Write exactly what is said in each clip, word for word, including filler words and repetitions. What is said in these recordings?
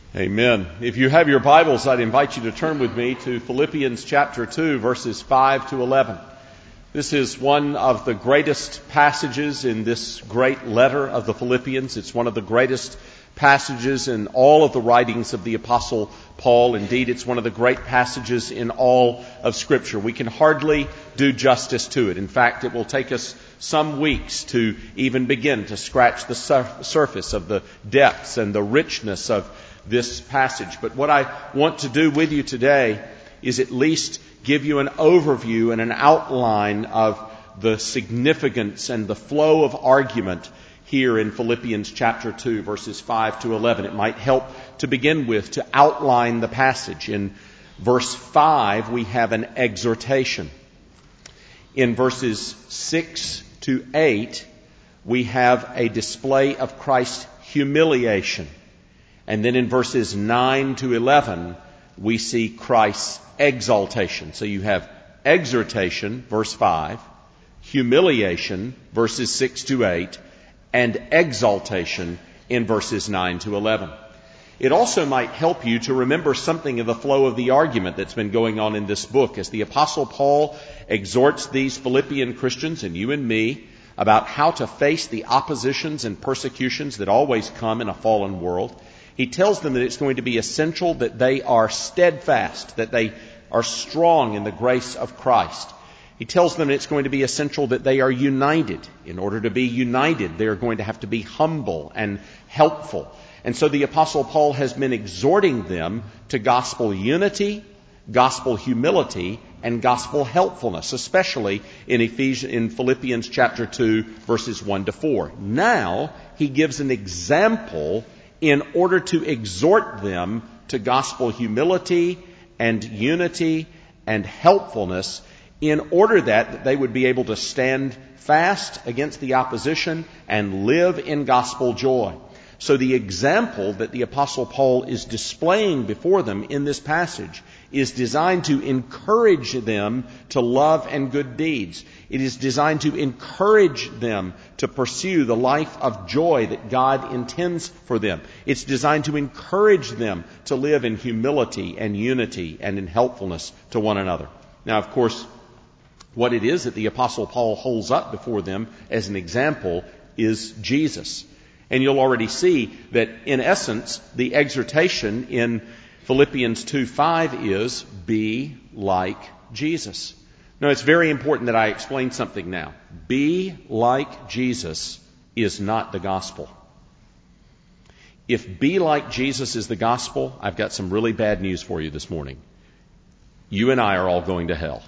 Amen. If you have your Bibles, I'd invite you to turn with me to Philippians chapter two, verses five to eleven. This is one of the greatest passages in this great letter of the Philippians. It's one of the greatest passages in all of the writings of the Apostle Paul. Indeed, it's one of the great passages in all of Scripture. We can hardly do justice to it. In fact, it will take us some weeks to even begin to scratch the sur- surface of the depths and the richness of this passage. But what I want to do with you today is at least give you an overview and an outline of the significance and the flow of argument here in Philippians chapter two, verses five to eleven. It might help to begin with to outline the passage. In verse five, we have an exhortation. In verses six to eight, we have a display of Christ's humiliation. And then in verses nine to eleven, we see Christ's exaltation. So you have exhortation, verse five, humiliation, verses six to eight, and exaltation in verses nine to eleven. It also might help you to remember something of the flow of the argument that's been going on in this book as the Apostle Paul exhorts these Philippian Christians and you and me about how to face the oppositions and persecutions that always come in a fallen world. He tells them that it's going to be essential that they are steadfast, that they are strong in the grace of Christ. He tells them it's going to be essential that they are united. In order to be united, they are going to have to be humble and helpful. And so the Apostle Paul has been exhorting them to gospel unity, gospel humility, and gospel helpfulness, especially in Ephesians, in Philippians chapter two, verses one to four. Now, he gives an example in order to exhort them to gospel humility and unity and helpfulness, in order that, that they would be able to stand fast against the opposition and live in gospel joy. So the example that the Apostle Paul is displaying before them in this passage is designed to encourage them to love and good deeds. It is designed to encourage them to pursue the life of joy that God intends for them. It's designed to encourage them to live in humility and unity and in helpfulness to one another. Now, of course, what it is that the Apostle Paul holds up before them as an example is Jesus. And you'll already see that, in essence, the exhortation in Philippians two five is, be like Jesus. Now, it's very important that I explain something now. Be like Jesus is not the gospel. If be like Jesus is the gospel, I've got some really bad news for you this morning. You and I are all going to hell.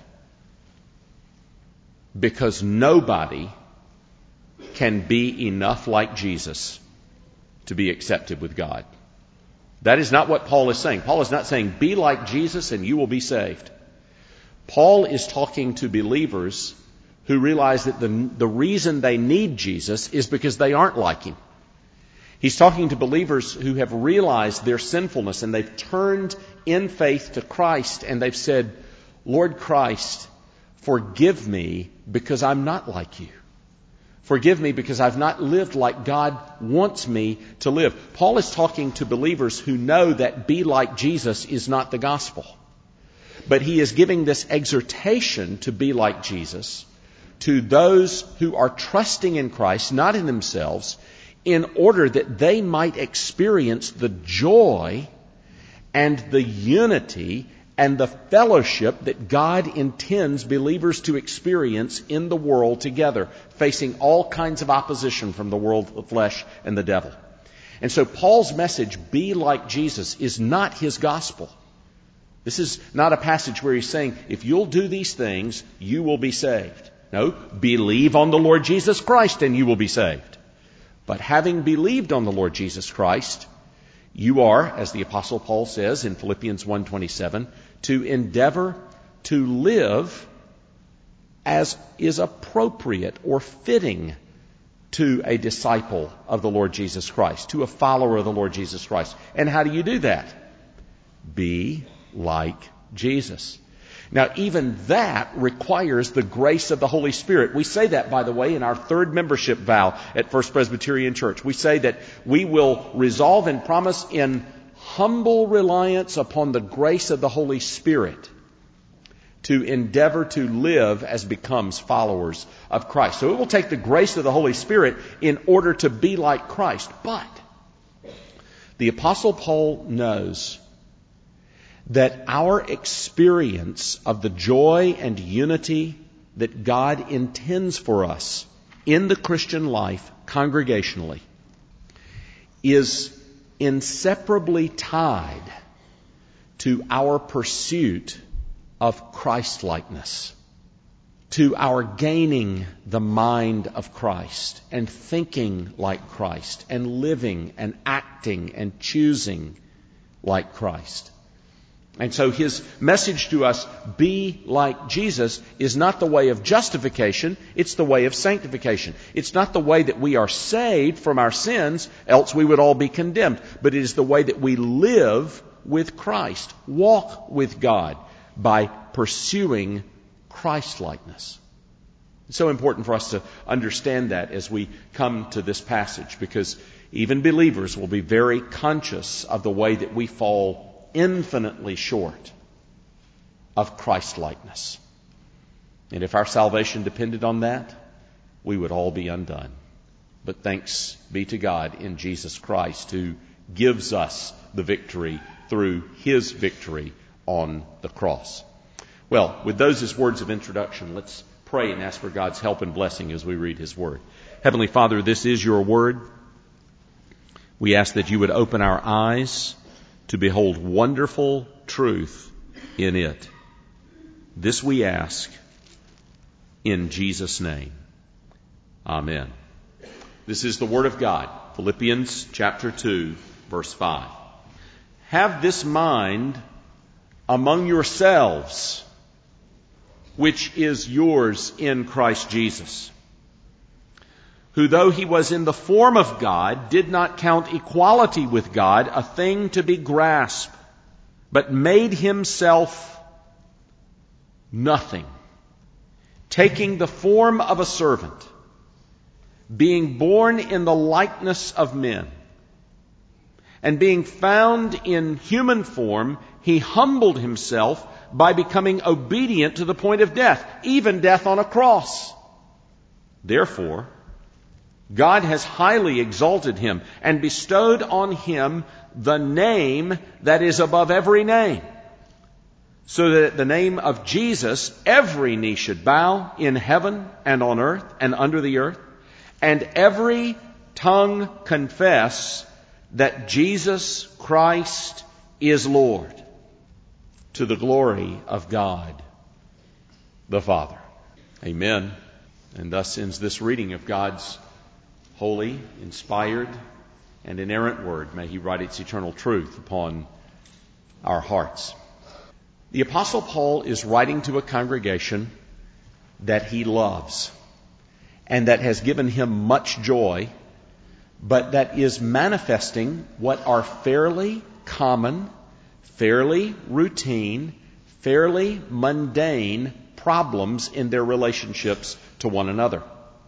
Because nobody can be enough like Jesus to be accepted with God. That is not what Paul is saying. Paul is not saying, be like Jesus and you will be saved. Paul is talking to believers who realize that the, the reason they need Jesus is because they aren't like him. He's talking to believers who have realized their sinfulness and they've turned in faith to Christ and they've said, Lord Christ, forgive me because I'm not like you. Forgive me because I've not lived like God wants me to live. Paul is talking to believers who know that be like Jesus is not the gospel. But he is giving this exhortation to be like Jesus to those who are trusting in Christ, not in themselves, in order that they might experience the joy and the unity and the fellowship that God intends believers to experience in the world together, facing all kinds of opposition from the world of flesh and the devil. And so Paul's message, be like Jesus, is not his gospel. This is not a passage where he's saying, if you'll do these things, you will be saved. No, believe on the Lord Jesus Christ and you will be saved. But having believed on the Lord Jesus Christ, you are, as the Apostle Paul says in Philippians one twenty-seven, to endeavor to live as is appropriate or fitting to a disciple of the Lord Jesus Christ, to a follower of the Lord Jesus Christ. And how do you do that? Be like Jesus. Now, even that requires the grace of the Holy Spirit. We say that, by the way, in our third membership vow at First Presbyterian Church. We say that we will resolve and promise in humble reliance upon the grace of the Holy Spirit to endeavor to live as becomes followers of Christ. So it will take the grace of the Holy Spirit in order to be like Christ. But the Apostle Paul knows that our experience of the joy and unity that God intends for us in the Christian life congregationally is inseparably tied to our pursuit of Christ-likeness, to our gaining the mind of Christ and thinking like Christ and living and acting and choosing like Christ. And so his message to us, be like Jesus, is not the way of justification, it's the way of sanctification. It's not the way that we are saved from our sins, else we would all be condemned, but it is the way that we live with Christ, walk with God by pursuing Christ-likeness. It's so important for us to understand that as we come to this passage, because even believers will be very conscious of the way that we fall infinitely short of Christ-likeness. And if our salvation depended on that, we would all be undone. But thanks be to God in Jesus Christ, who gives us the victory through His victory on the cross. Well, with those as words of introduction, let's pray and ask for God's help and blessing as we read His Word. Heavenly Father, this is Your Word. We ask that You would open our eyes to behold wonderful truth in it. This we ask in Jesus' name. Amen. This is the Word of God. Philippians chapter two, verse five. Have this mind among yourselves, which is yours in Christ Jesus, who, though He was in the form of God, did not count equality with God a thing to be grasped, but made Himself nothing, taking the form of a servant, being born in the likeness of men, and being found in human form, He humbled Himself by becoming obedient to the point of death, even death on a cross. Therefore, God has highly exalted Him and bestowed on Him the name that is above every name, so that at the name of Jesus every knee should bow in heaven and on earth and under the earth, and every tongue confess that Jesus Christ is Lord, to the glory of God the Father. Amen. And thus ends this reading of God's holy, inspired, and inerrant Word. May He write its eternal truth upon our hearts. The Apostle Paul is writing to a congregation that he loves and that has given him much joy, but that is manifesting what are fairly common, fairly routine, fairly mundane problems in their relationships to one another.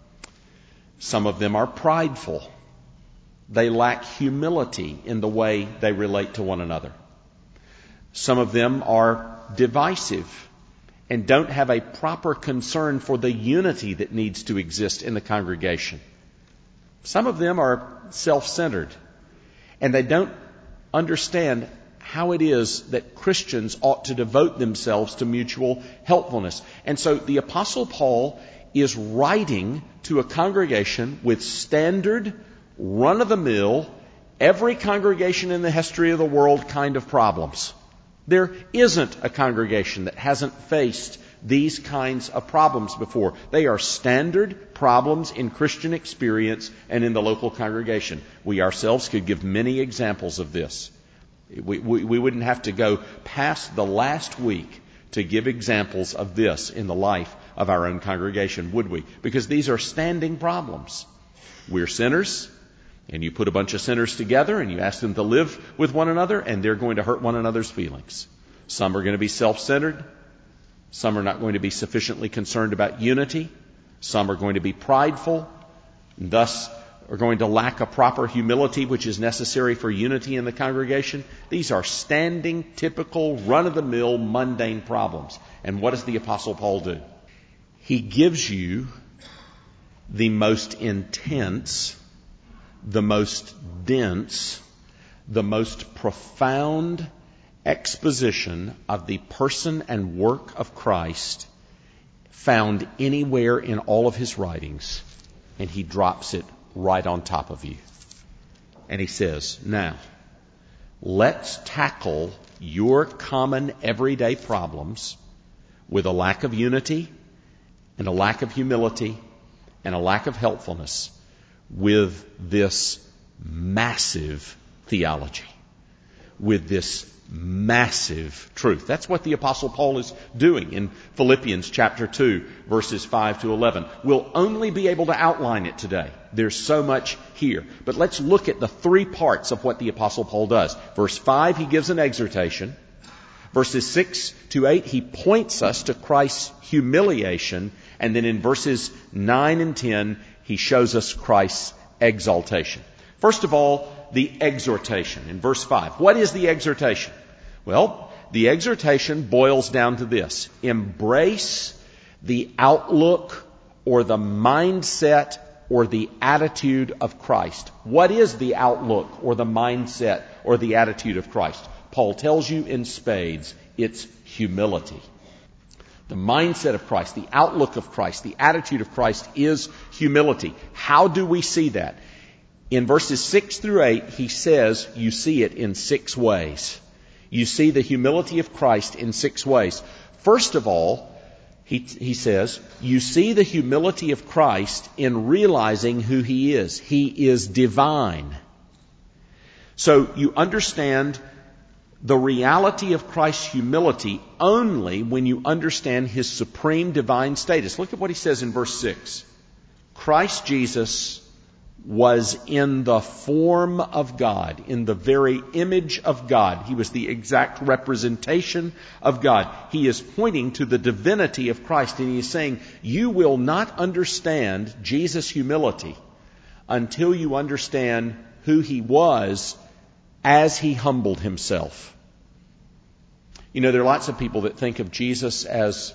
Some of them are prideful. They lack humility in the way they relate to one another. Some of them are divisive and don't have a proper concern for the unity that needs to exist in the congregation. Some of them are self-centered, and they don't understand how it is that Christians ought to devote themselves to mutual helpfulness. And so the Apostle Paul is writing to a congregation with standard, run-of-the-mill, every congregation in the history of the world kind of problems. There isn't a congregation that hasn't faced these kinds of problems before. They are standard problems in Christian experience and in the local congregation. We ourselves could give many examples of this. We, we, we wouldn't have to go past the last week to give examples of this in the life of our own congregation, would we? Because these are standing problems. We're sinners, and you put a bunch of sinners together and you ask them to live with one another, and they're going to hurt one another's feelings. Some are going to be self-centered. Some are not going to be sufficiently concerned about unity. Some are going to be prideful. And thus, are going to lack a proper humility which is necessary for unity in the congregation. These are standing, typical, run-of-the-mill, mundane problems. And what does the Apostle Paul do? He gives you the most intense, the most dense, the most profound exposition of the person and work of Christ found anywhere in all of his writings, and he drops it right on top of you. And he says, now, let's tackle your common everyday problems with a lack of unity and a lack of humility and a lack of helpfulness with this massive theology, with this massive truth. That's what the Apostle Paul is doing in Philippians chapter two, verses five to eleven. We'll only be able to outline it today. There's so much here. But let's look at the three parts of what the Apostle Paul does. Verse five, he gives an exhortation. Verses six to eight, he points us to Christ's humiliation. And then in verses nine and ten, he shows us Christ's exaltation. First of all, the exhortation in verse five. What is the exhortation? Well, the exhortation boils down to this. Embrace the outlook or the mindset or the attitude of Christ. What is the outlook or the mindset or the attitude of Christ? Paul tells you in spades, it's humility. The mindset of Christ, the outlook of Christ, the attitude of Christ is humility. How do we see that? In verses six through eight, he says you see it in six ways. You see the humility of Christ in six ways. First of all, he, he says, you see the humility of Christ in realizing who he is. He is divine. So you understand the reality of Christ's humility only when you understand his supreme divine status. Look at what he says in verse six. Christ Jesus was in the form of God, in the very image of God. He was the exact representation of God. He is pointing to the divinity of Christ, and he is saying, you will not understand Jesus' humility until you understand who he was as he humbled himself. You know, there are lots of people that think of Jesus as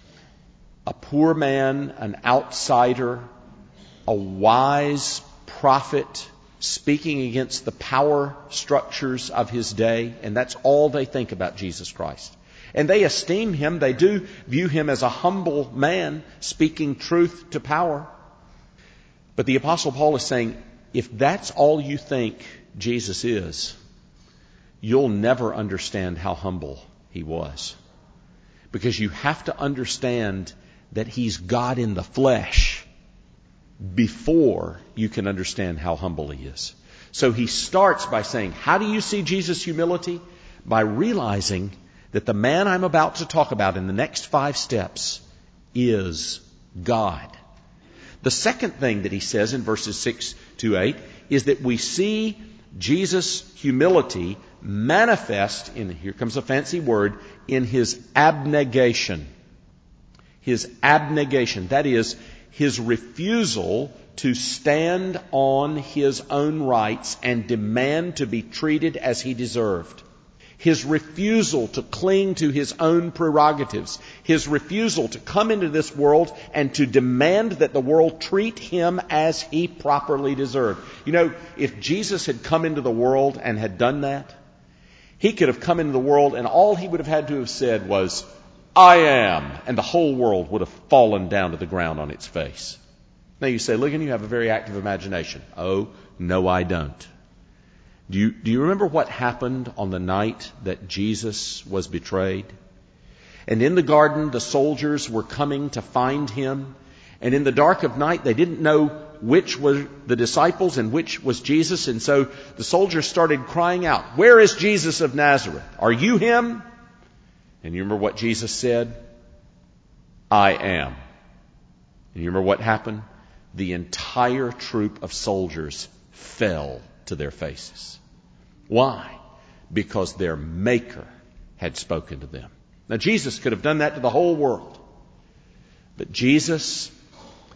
a poor man, an outsider, a wise prophet speaking against the power structures of his day, and that's all they think about Jesus Christ. And they esteem him, they do view him as a humble man speaking truth to power. But the Apostle Paul is saying, if that's all you think Jesus is, you'll never understand how humble he was. Because you have to understand that he's God in the flesh before you can understand how humble he is. So he starts by saying, how do you see Jesus' humility? By realizing that the man I'm about to talk about in the next five steps is God. The second thing that he says in verses six to eight is that we see Jesus' humility manifest in, here comes a fancy word, in his abnegation. His abnegation. That is, his refusal to stand on his own rights and demand to be treated as he deserved. His refusal to cling to his own prerogatives. His refusal to come into this world and to demand that the world treat him as he properly deserved. You know, if Jesus had come into the world and had done that, he could have come into the world and all he would have had to have said was, I am, and the whole world would have fallen down to the ground on its face. Now you say, Ligon, you have a very active imagination. Oh, no, I don't. Do you, do you remember what happened on the night that Jesus was betrayed? And in the garden, the soldiers were coming to find him. And in the dark of night, they didn't know which were the disciples and which was Jesus. And so the soldiers started crying out, where is Jesus of Nazareth? Are you him? And you remember what Jesus said? I am. And you remember what happened? The entire troop of soldiers fell to their faces. Why? Because their Maker had spoken to them. Now Jesus could have done that to the whole world. But Jesus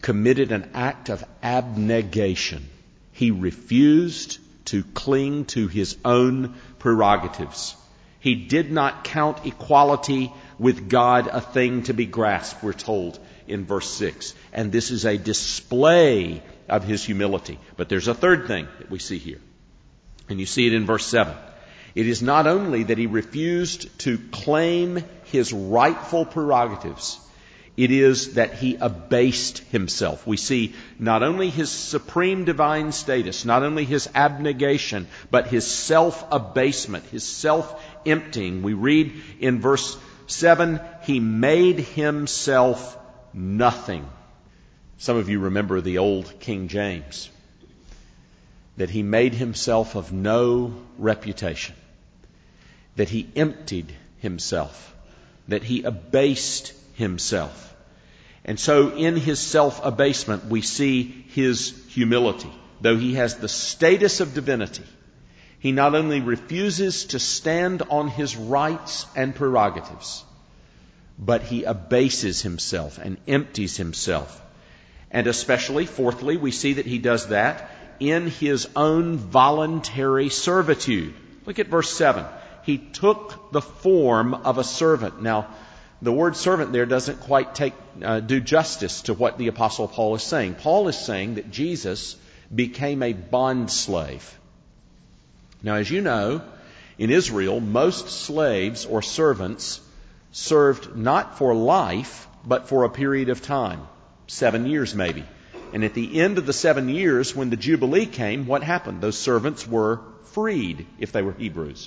committed an act of abnegation. He refused to cling to his own prerogatives. He did not count equality with God a thing to be grasped, we're told in verse six. And this is a display of his humility. But there's a third thing that we see here. And you see it in verse seven. It is not only that he refused to claim his rightful prerogatives, it is that he abased himself. We see not only his supreme divine status, not only his abnegation, but his self-abasement, his self-emptying. We read in verse seven, he made himself nothing. Some of you remember the old King James, that he made himself of no reputation, that he emptied himself, that he abased himself. And so in his self-abasement we see his humility. Though he has the status of divinity, he not only refuses to stand on his rights and prerogatives, but he abases himself and empties himself. And especially, fourthly, we see that he does that in his own voluntary servitude. Look at verse seven. He took the form of a servant. Now, the word servant there doesn't quite take uh, do justice to what the Apostle Paul is saying. Paul is saying that Jesus became a bondslave. Now, as you know, in Israel, most slaves or servants served not for life, but for a period of time, seven years maybe. And at the end of the seven years, when the Jubilee came, what happened? Those servants were freed, if they were Hebrews.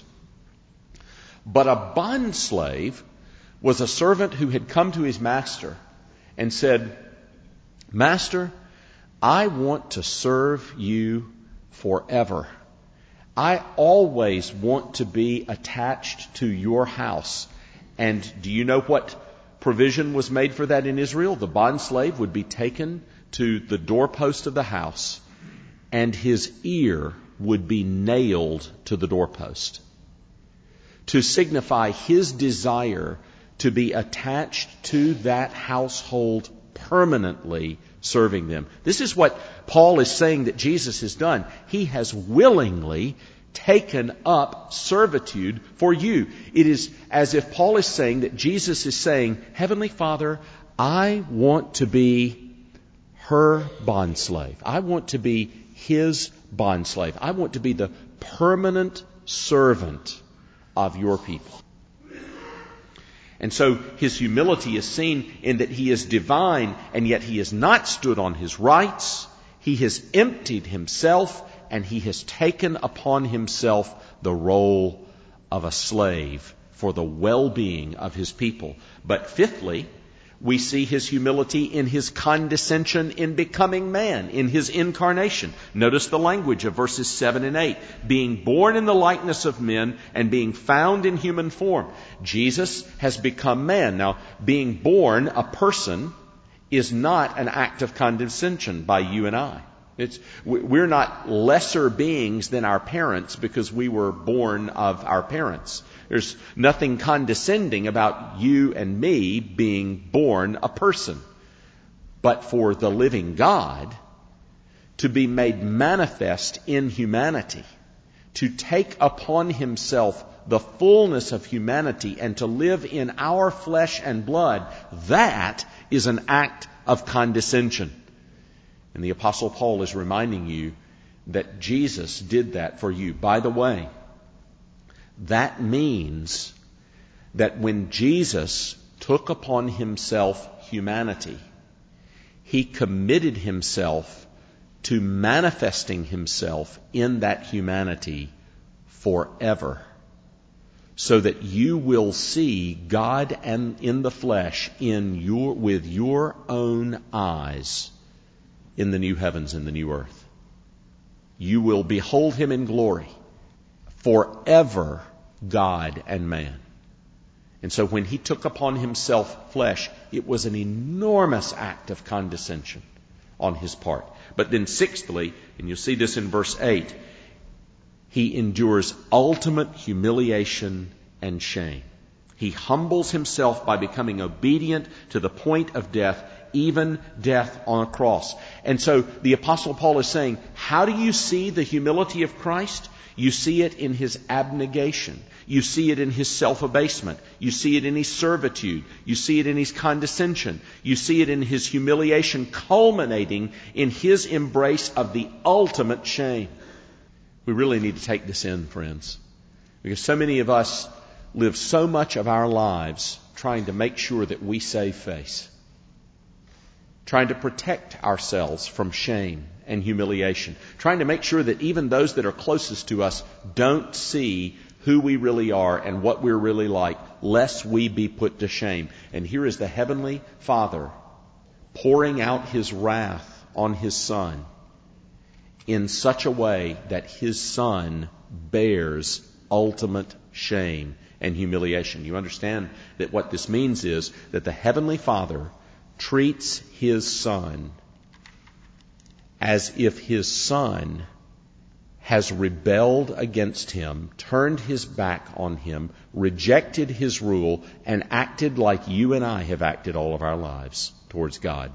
But a bondslave was a servant who had come to his master and said, "Master, I want to serve you forever. I always want to be attached to your house." And do you know what provision was made for that in Israel? The bondslave would be taken to the doorpost of the house, and his ear would be nailed to the doorpost to signify his desire to be attached to that household permanently, serving them. This is what Paul is saying that Jesus has done. He has willingly taken up servitude for you. It is as if Paul is saying that Jesus is saying, Heavenly Father, I want to be her bondslave. I want to be his bondslave. I want to be the permanent servant of your people. And so his humility is seen in that he is divine, and yet he has not stood on his rights. He has emptied himself, and he has taken upon himself the role of a slave for the well-being of his people. But fifthly, we see his humility in his condescension in becoming man, in his incarnation. Notice the language of verses seven and eight. Being born in the likeness of men and being found in human form. Jesus has become man. Now, being born a person is not an act of condescension by you and I. It's, we're not lesser beings than our parents because we were born of our parents. There's nothing condescending about you and me being born a person. But for the living God to be made manifest in humanity, to take upon himself the fullness of humanity and to live in our flesh and blood, that is an act of condescension. And the Apostle Paul is reminding you that Jesus did that for you. By the way, that means that when Jesus took upon himself humanity, he committed himself to manifesting himself in that humanity forever, so that you will see God and in the flesh in your with your own eyes in the new heavens and the new earth. You will behold him in glory, forever God and man. And so when he took upon himself flesh, it was an enormous act of condescension on his part. But then sixthly, and you'll see this in verse eight, he endures ultimate humiliation and shame. He humbles himself by becoming obedient to the point of death, even death on a cross. And so the Apostle Paul is saying, how do you see the humility of Christ? You see it in His abnegation. You see it in His self-abasement. You see it in His servitude. You see it in His condescension. You see it in His humiliation, culminating in His embrace of the ultimate shame. We really need to take this in, friends, because so many of us live so much of our lives trying to make sure that we save face, trying to protect ourselves from shame and humiliation, trying to make sure that even those that are closest to us don't see who we really are and what we're really like, lest we be put to shame. And here is the Heavenly Father pouring out His wrath on His Son in such a way that His Son bears ultimate shame and humiliation. You understand that what this means is that the Heavenly Father treats His Son as if His Son has rebelled against Him, turned His back on Him, rejected His rule, and acted like you and I have acted all of our lives towards God.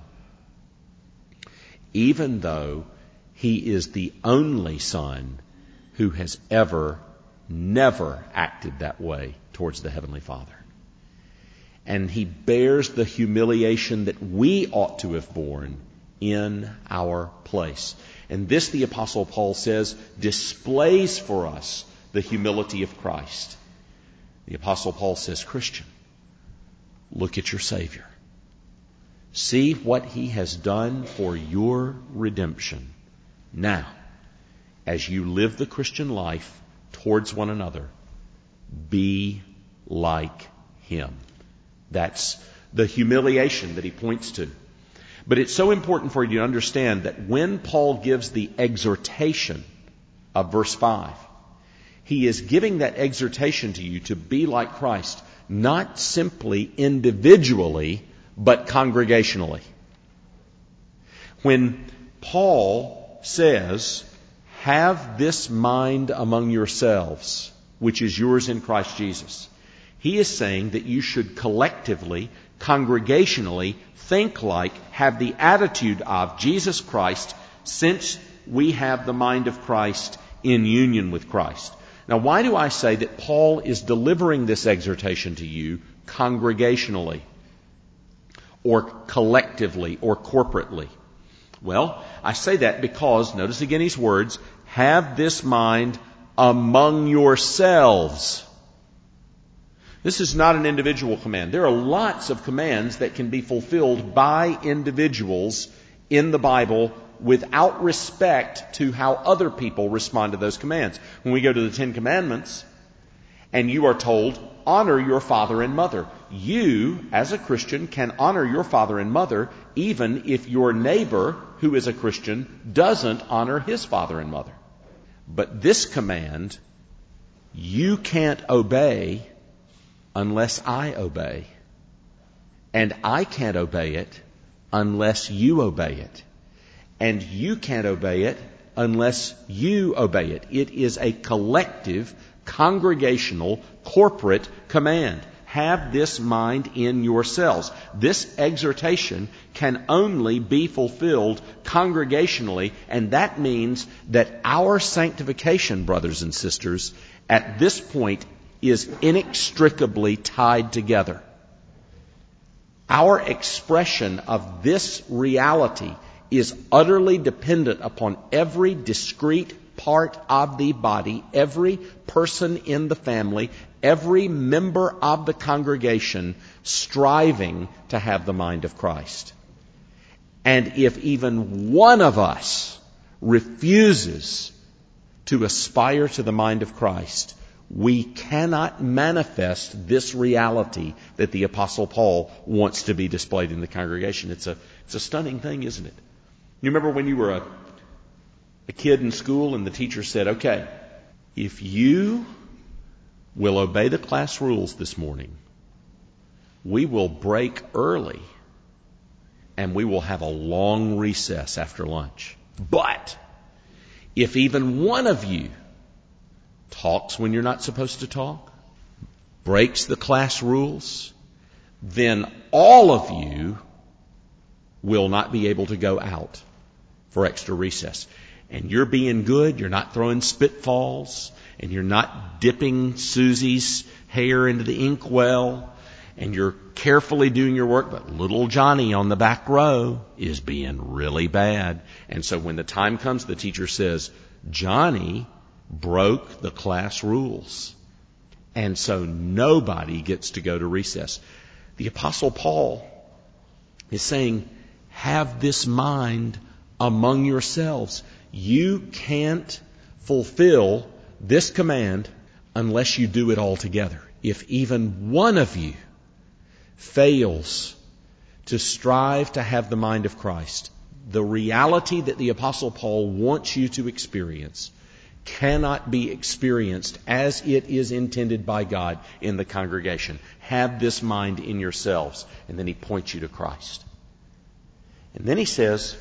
Even though He is the only Son who has ever, never acted that way towards the Heavenly Father. And He bears the humiliation that we ought to have borne in our place. And this, the Apostle Paul says, displays for us the humility of Christ. The Apostle Paul says, Christian, look at your Savior. See what He has done for your redemption. Now, as you live the Christian life towards one another, be like Him. That's the humiliation that he points to. But it's so important for you to understand that when Paul gives the exhortation of verse five, he is giving that exhortation to you to be like Christ, not simply individually, but congregationally. When Paul says, have this mind among yourselves, which is yours in Christ Jesus, he is saying that you should collectively, congregationally, think like, have the attitude of Jesus Christ, since we have the mind of Christ in union with Christ. Now, why do I say that Paul is delivering this exhortation to you congregationally, or collectively, or corporately? Well, I say that because, notice again his words, have this mind among yourselves. This is not an individual command. There are lots of commands that can be fulfilled by individuals in the Bible without respect to how other people respond to those commands. When we go to the Ten Commandments, and you are told, honor your father and mother. You, as a Christian, can honor your father and mother even if your neighbor, who is a Christian, doesn't honor his father and mother. But this command, you can't obey unless I obey. And I can't obey it unless you obey it. And you can't obey it unless you obey it. It is a collective, congregational, corporate command. Have this mind in yourselves. This exhortation can only be fulfilled congregationally, and that means that our sanctification, brothers and sisters, at this point is inextricably tied together. Our expression of this reality is utterly dependent upon every discrete part of the body, every person in the family, every member of the congregation striving to have the mind of Christ. And if even one of us refuses to aspire to the mind of Christ, we cannot manifest this reality that the Apostle Paul wants to be displayed in the congregation. It's a, it's a stunning thing, isn't it? You remember when you were a, a kid in school and the teacher said, okay, if you will obey the class rules this morning, we will break early and we will have a long recess after lunch. But if even one of you talks when you're not supposed to talk, breaks the class rules, then all of you will not be able to go out for extra recess. And you're being good, you're not throwing spitfalls, and you're not dipping Susie's hair into the inkwell, and you're carefully doing your work, but little Johnny on the back row is being really bad. And so when the time comes, the teacher says, Johnny broke the class rules. And so nobody gets to go to recess. The Apostle Paul is saying, have this mind among yourselves. You can't fulfill this command unless you do it all together. If even one of you fails to strive to have the mind of Christ, the reality that the Apostle Paul wants you to experience cannot be experienced as it is intended by God in the congregation. Have this mind in yourselves. And then he points you to Christ. And then he says,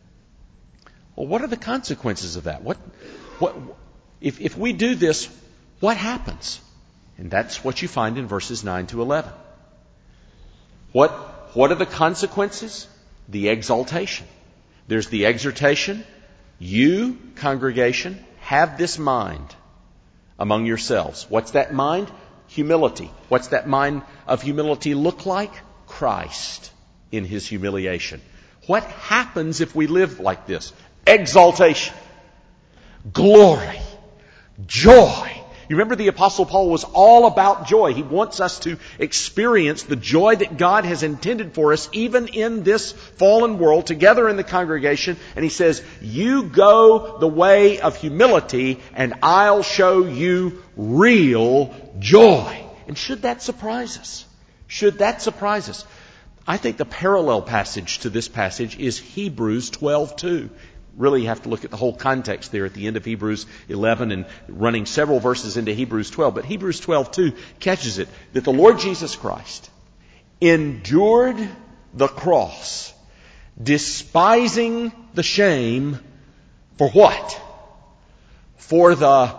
well, what are the consequences of that? What, what, if, if we do this, what happens? And that's what you find in verses nine to eleven. What, what are the consequences? The exaltation. There's the exhortation. You, congregation, have this mind among yourselves. What's that mind? Humility. What's that mind of humility look like? Christ in his humiliation. What happens if we live like this? Exaltation, glory, joy. You remember the Apostle Paul was all about joy. He wants us to experience the joy that God has intended for us even in this fallen world together in the congregation. And he says, you go the way of humility and I'll show you real joy. And should that surprise us? Should that surprise us? I think the parallel passage to this passage is Hebrews twelve two. Really you have to look at the whole context there at the end of Hebrews eleven and running several verses into Hebrews twelve. But Hebrews twelve two catches it that the Lord Jesus Christ endured the cross, despising the shame for what? For the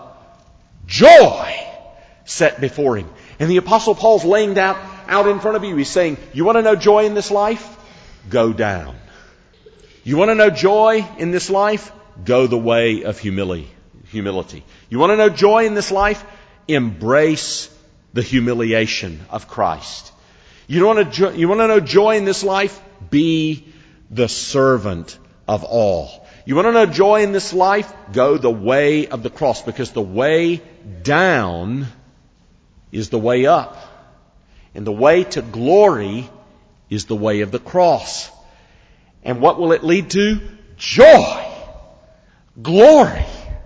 joy set before him. And the Apostle Paul's laying out, out in front of you. He's saying, you want to know joy in this life? Go down. You want to know joy in this life? Go the way of humility. Humility. You want to know joy in this life? Embrace the humiliation of Christ. You want to you want to know joy in this life? Be the servant of all. You want to know joy in this life? Go the way of the cross, because the way down is the way up. And the way to glory is the way of the cross. And what will it lead to? Joy, glory,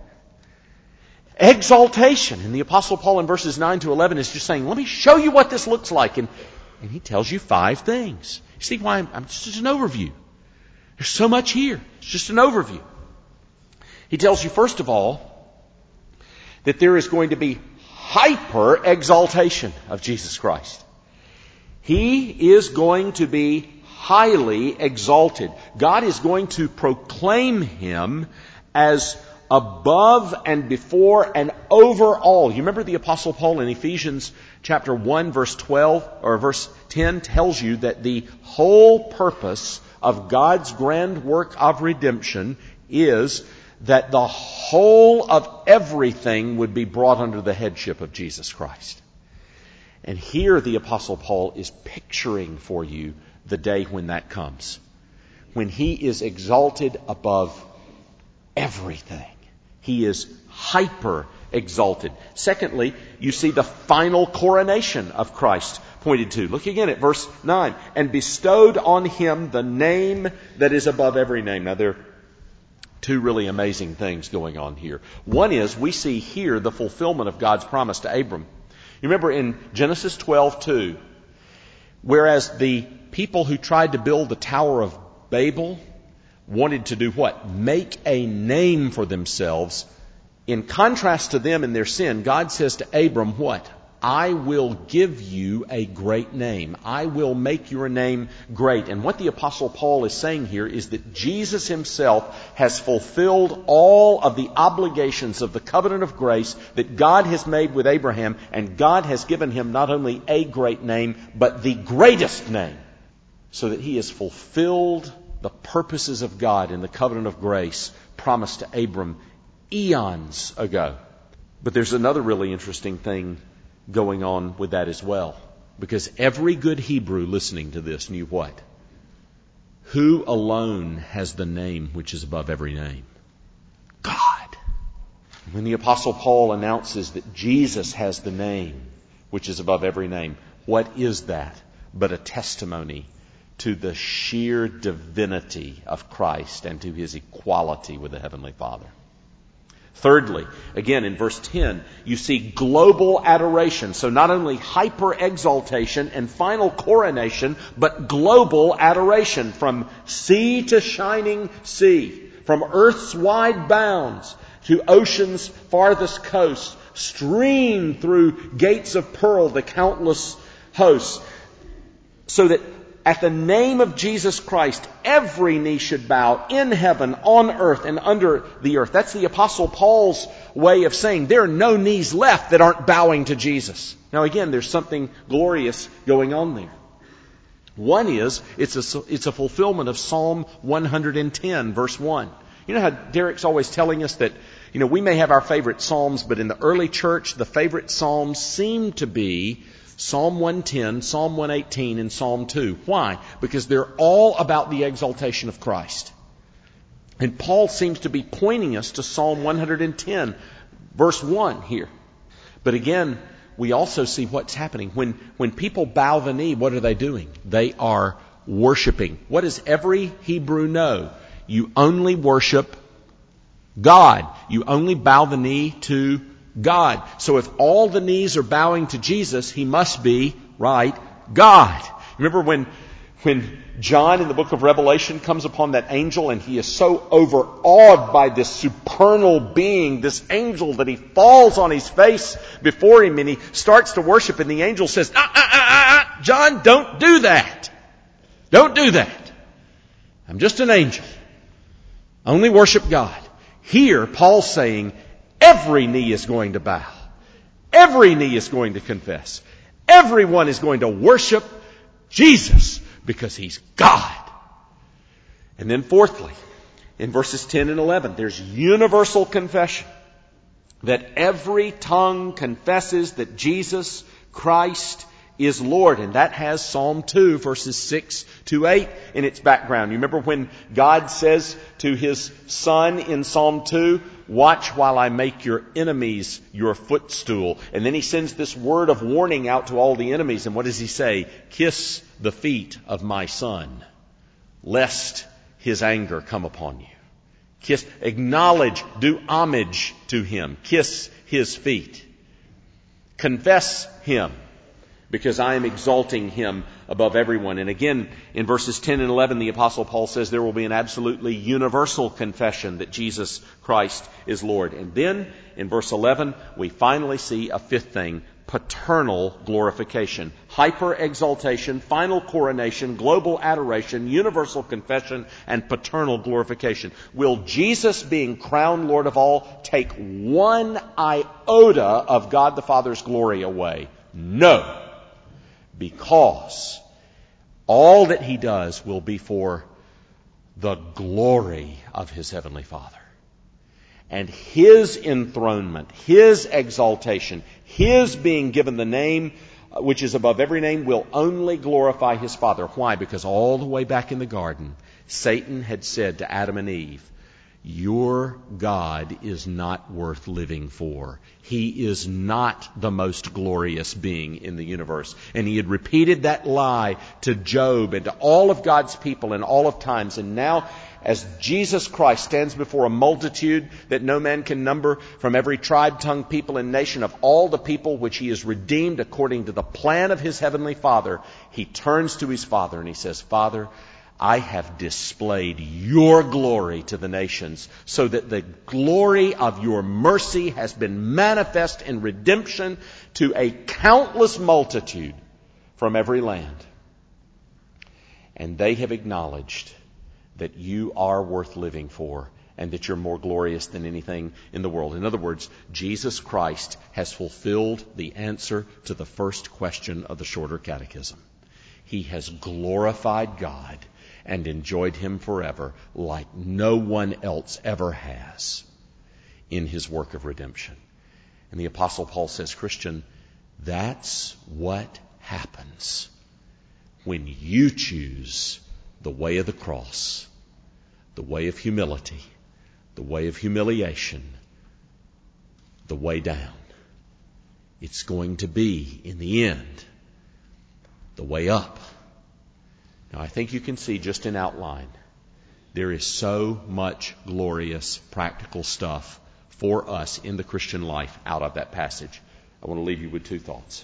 exaltation. And the Apostle Paul in verses nine to eleven is just saying, let me show you what this looks like. And, and he tells you five things. You see why I'm, I'm it's just an overview. There's so much here. It's just an overview. He tells you, first of all, that there is going to be hyper exaltation of Jesus Christ. He is going to be highly exalted. God is going to proclaim him as above and before and over all. You remember the Apostle Paul in Ephesians chapter one verse twelve or verse ten tells you that the whole purpose of God's grand work of redemption is that the whole of everything would be brought under the headship of Jesus Christ. And here the Apostle Paul is picturing for you the day when that comes. When he is exalted above everything. He is hyper exalted. Secondly, you see the final coronation of Christ pointed to. Look again at verse nine. And bestowed on him the name that is above every name. Now there are two really amazing things going on here. One is we see here the fulfillment of God's promise to Abram. You remember in Genesis twelve two, whereas the people who tried to build the Tower of Babel wanted to do what? Make a name for themselves. In contrast to them in their sin, God says to Abram what? I will give you a great name. I will make your name great. And what the Apostle Paul is saying here is that Jesus himself has fulfilled all of the obligations of the covenant of grace that God has made with Abraham, and God has given him not only a great name, but the greatest name, so that he has fulfilled the purposes of God in the covenant of grace promised to Abram eons ago. But there's another really interesting thing going on with that as well. Because every good Hebrew listening to this knew what? Who alone has the name which is above every name? God. When the Apostle Paul announces that Jesus has the name which is above every name, what is that but a testimony to the sheer divinity of Christ and to His equality with the Heavenly Father? Thirdly, again in verse ten, you see global adoration. So not only hyper-exaltation and final coronation, but global adoration from sea to shining sea, from earth's wide bounds to ocean's farthest coast, stream through gates of pearl the countless hosts, so that at the name of Jesus Christ, every knee should bow in heaven, on earth, and under the earth. That's the Apostle Paul's way of saying there are no knees left that aren't bowing to Jesus. Now again, there's something glorious going on there. One is, it's a, it's a fulfillment of Psalm one hundred ten, verse one. You know how Derek's always telling us that, you know, we may have our favorite Psalms, but in the early church, the favorite Psalms seem to be Psalm one ten, Psalm one eighteen, and Psalm two. Why? Because they're all about the exaltation of Christ. And Paul seems to be pointing us to Psalm one hundred ten, verse one here. But again, we also see what's happening. When, when people bow the knee, what are they doing? They are worshiping. What does every Hebrew know? You only worship God. You only bow the knee to God. So if all the knees are bowing to Jesus, He must be, right, God. Remember when, when John in the book of Revelation comes upon that angel and he is so overawed by this supernal being, this angel, that he falls on his face before him and he starts to worship, and the angel says, ah, ah, ah, ah, John, don't do that. Don't do that. I'm just an angel. Only worship God. Here, Paul's saying, every knee is going to bow. Every knee is going to confess. Everyone is going to worship Jesus because He's God. And then fourthly, in verses ten and eleven, there's universal confession. That every tongue confesses that Jesus Christ is Lord. And that has Psalm two, verses six to eight in its background. You remember when God says to His Son in Psalm two, watch while I make your enemies your footstool. And then He sends this word of warning out to all the enemies. And what does He say? Kiss the feet of my Son, lest His anger come upon you. Kiss, acknowledge, do homage to Him. Kiss His feet. Confess Him, because I am exalting Him above everyone. And again, in verses ten and eleven, the Apostle Paul says there will be an absolutely universal confession that Jesus Christ is Lord. And then, in verse eleven, we finally see a fifth thing, paternal glorification. Hyper-exaltation, final coronation, global adoration, universal confession, and paternal glorification. Will Jesus, being crowned Lord of all, take one iota of God the Father's glory away? No. Because all that He does will be for the glory of His Heavenly Father. And His enthronement, His exaltation, His being given the name which is above every name will only glorify His Father. Why? Because all the way back in the garden, Satan had said to Adam and Eve, your God is not worth living for. He is not the most glorious being in the universe. And he had repeated that lie to Job and to all of God's people in all of times. And now, as Jesus Christ stands before a multitude that no man can number, from every tribe, tongue, people, and nation, of all the people which He has redeemed according to the plan of His Heavenly Father, He turns to His Father and He says, Father, I have displayed your glory to the nations, so that the glory of your mercy has been manifest in redemption to a countless multitude from every land. And they have acknowledged that you are worth living for and that you're more glorious than anything in the world. In other words, Jesus Christ has fulfilled the answer to the first question of the Shorter Catechism. He has glorified God. and enjoyed him forever like no one else ever has in his work of redemption. And the Apostle Paul says, Christian, that's what happens when you choose the way of the cross, the way of humility, the way of humiliation, the way down. It's going to be, in the end, the way up. Now, I think you can see just in outline, there is so much glorious practical stuff for us in the Christian life out of that passage. I want to leave you with two thoughts.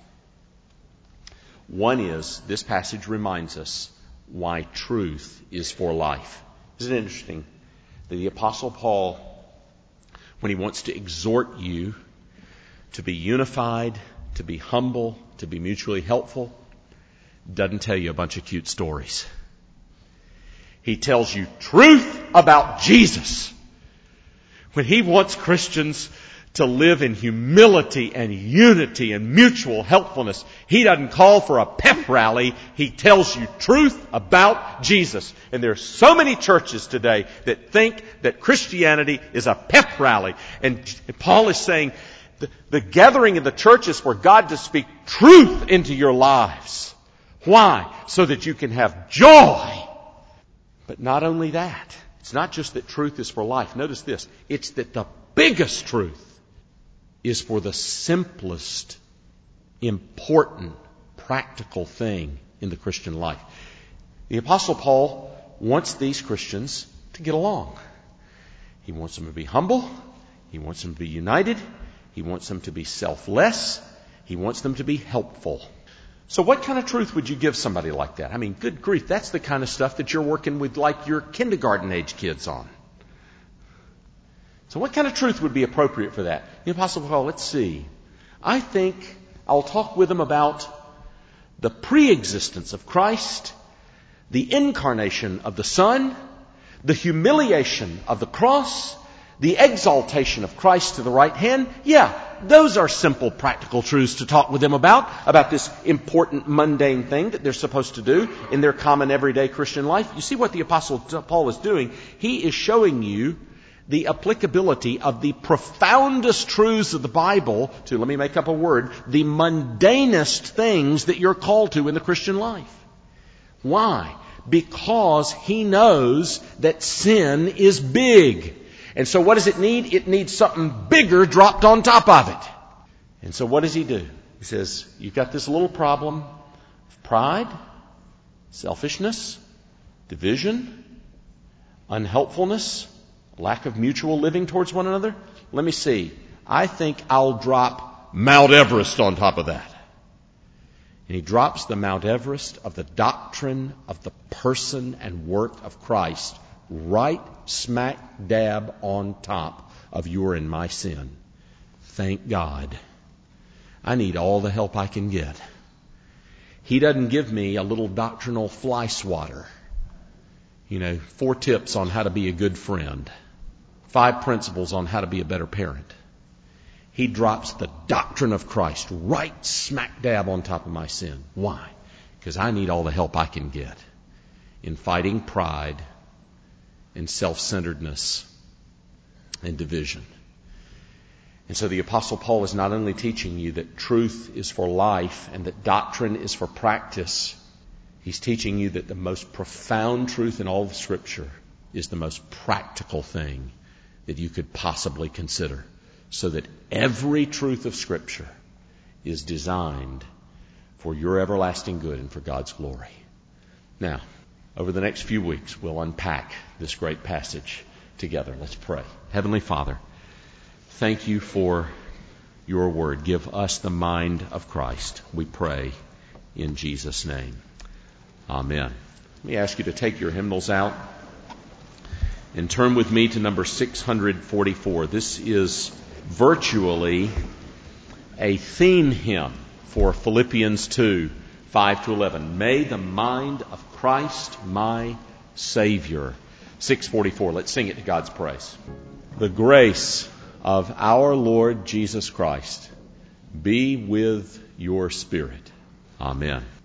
One is, this passage reminds us why truth is for life. Isn't it interesting that the Apostle Paul, when he wants to exhort you to be unified, to be humble, to be mutually helpful, doesn't tell you a bunch of cute stories. He tells you truth about Jesus. When he wants Christians to live in humility and unity and mutual helpfulness, he doesn't call for a pep rally. He tells you truth about Jesus. And there are so many churches today that think that Christianity is a pep rally. And Paul is saying the, the gathering in the church is for God to speak truth into your lives. Why? So that you can have joy. But not only that. It's not just that truth is for life. Notice this. It's that the biggest truth is for the simplest, important, practical thing in the Christian life. The Apostle Paul wants these Christians to get along. He wants them to be humble. He wants them to be united. He wants them to be selfless. He wants them to be helpful. So what kind of truth would you give somebody like that? I mean, good grief, that's the kind of stuff that you're working with like your kindergarten age kids on. So what kind of truth would be appropriate for that? The Apostle Paul, let's see. I think I'll talk with them about the pre-existence of Christ, the incarnation of the Son, the humiliation of the cross, the exaltation of Christ to the right hand. Yeah, those are simple, practical truths to talk with them about, about this important, mundane thing that they're supposed to do in their common, everyday Christian life. You see what the Apostle Paul is doing? He is showing you the applicability of the profoundest truths of the Bible to, let me make up a word, the mundanest things that you're called to in the Christian life. Why? Because he knows that sin is big. And so what does it need? It needs something bigger dropped on top of it. And so what does he do? He says, you've got this little problem of pride, selfishness, division, unhelpfulness, lack of mutual living towards one another. Let me see. I think I'll drop Mount Everest on top of that. And he drops the Mount Everest of the doctrine of the person and work of Christ right smack dab on top of your and my sin. Thank God. I need all the help I can get. He doesn't give me a little doctrinal fly swatter. You know, four tips on how to be a good friend. Five principles on how to be a better parent. He drops the doctrine of Christ right smack dab on top of my sin. Why? Because I need all the help I can get in fighting pride and self-centeredness and division. And so the Apostle Paul is not only teaching you that truth is for life and that doctrine is for practice, he's teaching you that the most profound truth in all of Scripture is the most practical thing that you could possibly consider, so that every truth of Scripture is designed for your everlasting good and for God's glory. Now, over the next few weeks, we'll unpack this great passage together. Let's pray. Heavenly Father, thank you for your word. Give us the mind of Christ, we pray in Jesus' name. Amen. Let me ask you to take your hymnals out and turn with me to number six hundred forty-four. This is virtually a theme hymn for Philippians two, five to eleven. May the mind of Christ my Savior. six forty-four. Let's sing it to God's praise. The grace of our Lord Jesus Christ be with your spirit. Amen.